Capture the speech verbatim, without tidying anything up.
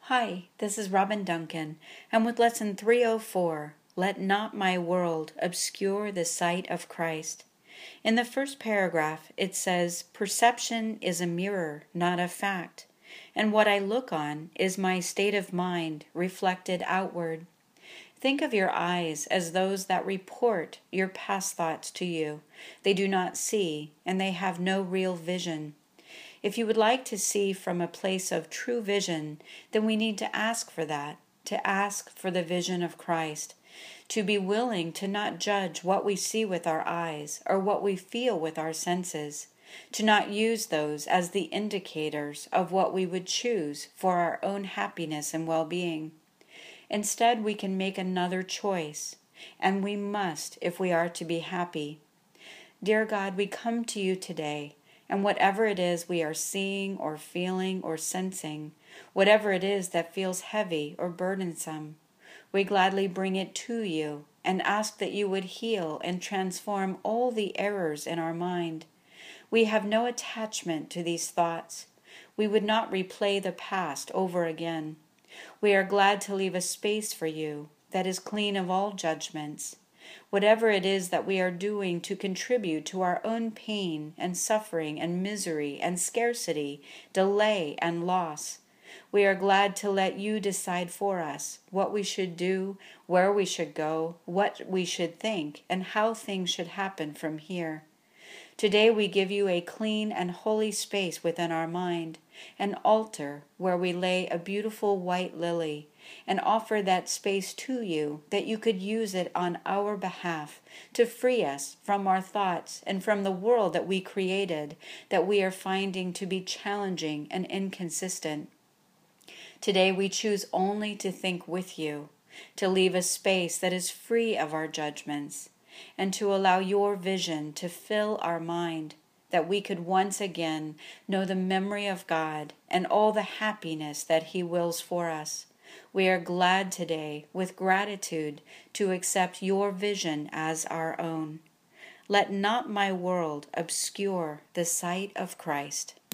Hi, this is Robin Duncan, and with Lesson three oh four, Let Not My World Obscure the Sight of Christ. In the first paragraph, it says, Perception is a mirror, not a fact, and what I look on is my state of mind reflected outward. Think of your eyes as those that report your past thoughts to you. They do not see, and they have no real vision. If you would like to see from a place of true vision, then we need to ask for that, to ask for the vision of Christ, to be willing to not judge what we see with our eyes or what we feel with our senses, to not use those as the indicators of what we would choose for our own happiness and well-being. Instead, we can make another choice, and we must if we are to be happy. Dear God, we come to you today, and whatever it is we are seeing or feeling or sensing, whatever it is that feels heavy or burdensome, we gladly bring it to you and ask that you would heal and transform all the errors in our mind. We have no attachment to these thoughts. We would not replay the past over again. We are glad to leave a space for you that is clean of all judgments. Whatever it is that we are doing to contribute to our own pain and suffering and misery and scarcity, delay and loss, we are glad to let you decide for us what we should do, where we should go, what we should think, and how things should happen from here. Today we give you a clean and holy space within our mind, an altar where we lay a beautiful white lily, and offer that space to you that you could use it on our behalf to free us from our thoughts and from the world that we created that we are finding to be challenging and inconsistent. Today we choose only to think with you, to leave a space that is free of our judgments, and to allow your vision to fill our mind, that we could once again know the memory of God and all the happiness that He wills for us. We are glad today, with gratitude, to accept your vision as our own. Let not my world obscure the sight of Christ.